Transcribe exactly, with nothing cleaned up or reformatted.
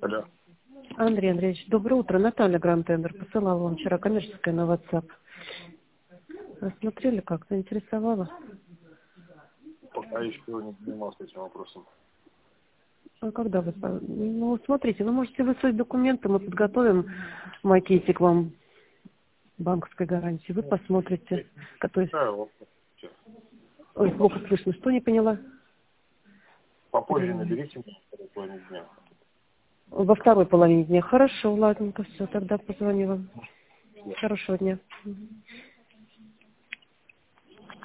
Алло. Андрей Андреевич, доброе утро. Наталья Гранд-Тендер посылала вам вчера коммерческое на WhatsApp. Рассмотрели как? Заинтересовало? Пока еще не занимался этим вопросом. А когда вы... по- Ну, смотрите, вы можете выслать документы, мы подготовим макетик вам банковской гарантии. Вы посмотрите. Который... Да, вот. Всё. Ой, плохо слышно. Что не поняла? Попозже наберите меня в второй половине дня. Во второй половине дня. Хорошо, ладненько, все, тогда позвоню вам. Хорошего дня.